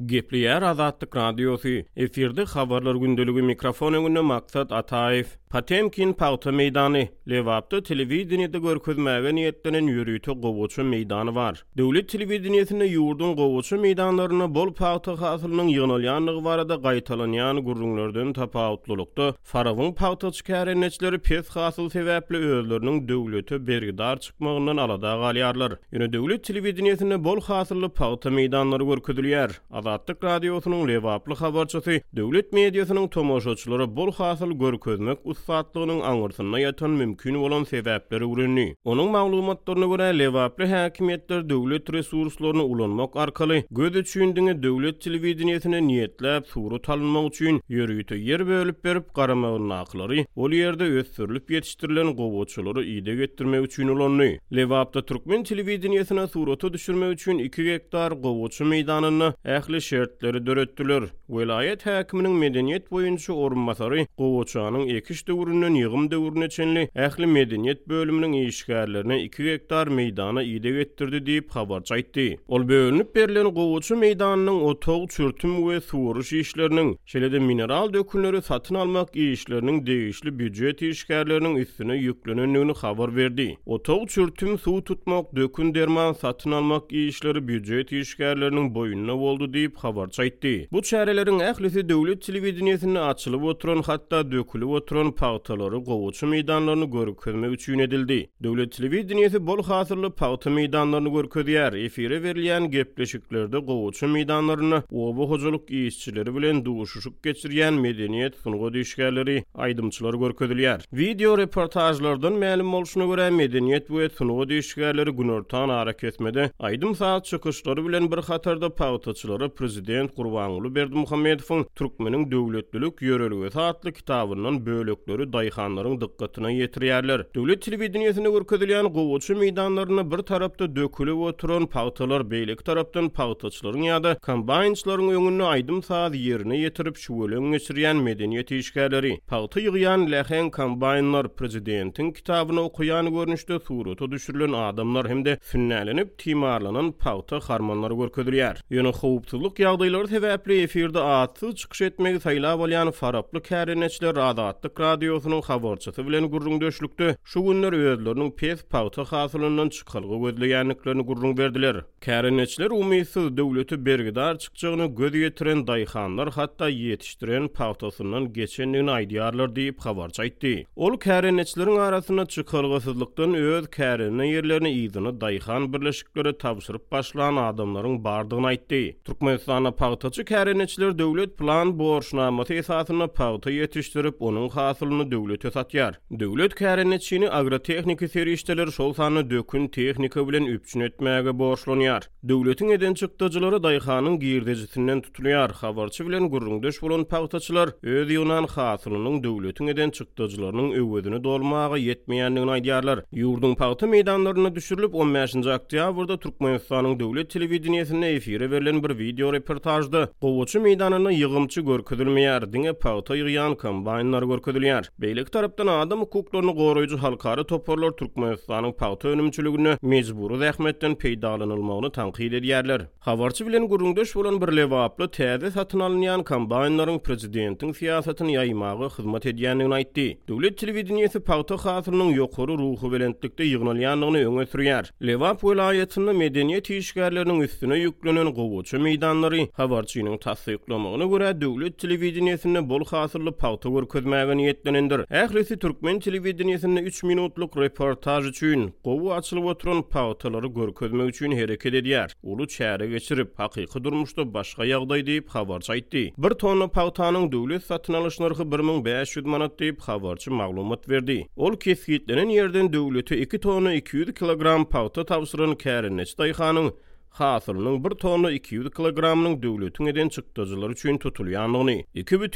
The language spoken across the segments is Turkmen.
Gepliýär Azatlyk Radiosu, efirde habarlar gündölügi mikrofon öňünde Maksat Ataev. Potemkin Pawta meýdany, Lewapda telewizionyada görkezmäge niýetlenen ýürüýte gowuçy meýdany bar. Döwlet telewizionyny ýurdun gowuçy meýdanlaryna bol Pawta hasylynyň ýygnalanlygy barada gaýtalanýan gurrunlardan tapawutlulykda Farawyň Pawta çykarençleri pes hasyl sebäpli özleriniň döwlete bergidar çykmagyndan alada galýarlar. Ýöne döwlet telewizionyny bol hasylly Pawta meýdanlary görkezilýär. Azatlyk Radiosynyň Lewaply habarçysy döwlet mediasynyň tomoşaçylary bol hasyl görkezmek saatlygynyň aňyrsyna ýatan mümkin bolan sebäpleri öwrenýär. Onuň maglumatlaryna görä Lewaply häkimetler döwlet resurslaryny ulanmak arkaly göz üçindiňe döwlet telewizionyny niýetläp surat alınmak üçin ýörüýte ýer bölüp berip garamagyň aklary ol ýerde ösürilip ýetişdirilen gowuçylary ýyda getirmek üçin ulanýar. Lewapda türkmen telewizionyny surata düşürmek üçin 2 hektar gowuçy meýdanyny ähli şertleri döretdiler. Welayet häkiminiň medeniýet boýunça orunmasary gowuçanyň ekiş döwründen ýygym döwrüne çenli ähli medeniýet bölüminiň işgärlerine 2 hektar meýdana ýyda getdirdi diýip habarçy aýtdy. Ol bölünip berilen gowuçy meýdanynyň otog çürtüm we suwuruş işleriniň, şeýle-de mineral dökünleri satyn almak işleriniň degişli büdjet işgärleriniň üstüne ýüklenenligini habar berdi. Otog çürtüm, suw tutmak, dökün derman satyn almak işleri büdjet işgärleriniň boýunna boldy diýip habarçy aýtdy. Bu çäreleriň ählisi döwlet telewizionyny açylyp oturan, hatda dökülip oturan Pawtalary gowuçy meýdanlaryny görkezmek üçin edildi. Döwlet telewizionyny bol hasyrly Pawta meýdanlaryny görkezýär. Efire berilýän gepleşiklerde gowuçy meýdanlaryny oba hojalyk işçileri bilen duşuşyk geçirýän medeniýet sunugy işgärleri, aýdymçylar görkezilýär. Video reportajlardan ma'lum bolşuna görä medeniýet we sunugy işgärleri günortan ara kesmede aýdym saat çykyşlary bilen bir hatarda Pawtaçylara prezident Gurbanuly Berdimuhammedowyň Türkmeniň döwletlilik ýöreligi saatly kitabynyň bölekleri daýhanlaryň dykkatyna ýetirýärler. Döwlet telewizionyny görkezilýän gowuçy meýdanlaryna bir tarapda dökülip oturan Pawtalar beýlik tarapdan Pawtaçylaryň ýa-da kombaýnçylaryň öňüne aýdym saat ýerine ýetirip şuwelen geçirýän medeniýet işgärleri. Pawta ýygýan lähen kombaýnlar prezidentiň kitabyny okuýan görnüşde surata düşürilen adamlar hemde sünnälenip timarlanan Pawta harmanlary görkezilýär. Ýöne howpsuzlyk ýagdaýlary sebäpli efirde atsy çykyş etmegi saýlap bolýan faraply kärençler Azatlyk Radiosynyň habarçysy bilen gurrun döşlükde şu günler özleriniň pes Pawta hasylyndan çykalgy gözleýänliklerini gurrun berdiler. Kärençler umysyz döwleti bergidar çykjagyny göz ýetiren daýhanlar hatda ýetişdiren Pawtasyndan geçenligini aýdýarlar diýip habarçy aýtdy. Ol kärençleriň arasyna çykalgysyzlykdan öz kärene ýerlerini ýygyny daýhan birleşikleri tapşyryp başlan adamlaryň bardygyny aýtdy. Türkmenistana Pawtaçy kärençler döwlet plan borçnamasy esasyna Pawta ýetişdirip onuň hasylyny döwlete satýar. Döwlet kärençini agrotehnika serişdeler şol sany dökün tehnika bilen üpçün etmäge borçlanýar. Döwletiň eden çykdyjylary daýhanyň girdejisinden tutulýar. Habarçy bilen gurrundaş bolan Pawtaçylar öz ýynan hasylynyň döwletiň eden çykdyjylarynyň öwedini dolmagy ýetmeýänligini aýdýarlar. Ýurdun Pawta meýdanlaryna düşürilip 15-nji oktýabrda Türkmenistanyň döwlet telewizionyny efire berilen bir video reportajda gowuçy meýdanyny ýygymçy görkezilmeýär diňe Pawta ýygýan kombaýnlar görkezilýär. Beýlik tarapdan adam hukuklaryny goraýjy halkary toparlar Türkmenistanyň Pawta önümçiligini mejburi zähmetden peýdalanylmagyny tanqid edýärler. Habarçy bilen gurrundaş bolan bir Lewaply täze satyn alynýan kombaýnlaryň prezidentiň siýasatyny ýaýmagy hyzmat edýänligini aýtdy. Döwlet telewizionyny Pawta hasylynyň ýokary ruhy belentlikde ýygnalýanlygyny öňe sürýär. Lewap welaýatyny medeniýet işgärleriniň üstüne ýüklenen gowuçy meýdanlary habarçynyň tasdiklamagyna görä döwlet telewizionyny bol hasyrly Pawta görkezmäge niýetlenendir. Ählisi türkmen telewizionyny 3 minutluk reportaj üçin gowu açylyp oturan Pawtalary görkezmek üçin hereket edýär. Ulu çäre geçirip hakyky durmuşda başga ýagdaý diýip habarçy aýtdy. Bir tonna Pawtanyň döwlet satyn alyş narhy 1500 manat diýip habarçy maglumat berdi. Ol keskitlenen ýerden döwlete 2 tonna 200 kilogram Pawta tapşyran kärenç daýhanyň hasylynyň 1 tonna 200 kilogramynyň döwletiň eden çykdyjylar üçin tutulýanlygyny,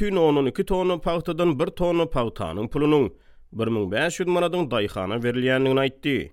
2,2 tonna Pawtadan 1 tonna Pawtanyň pulunyň 1500 manadyň daýhana berilýänligini aýtdy.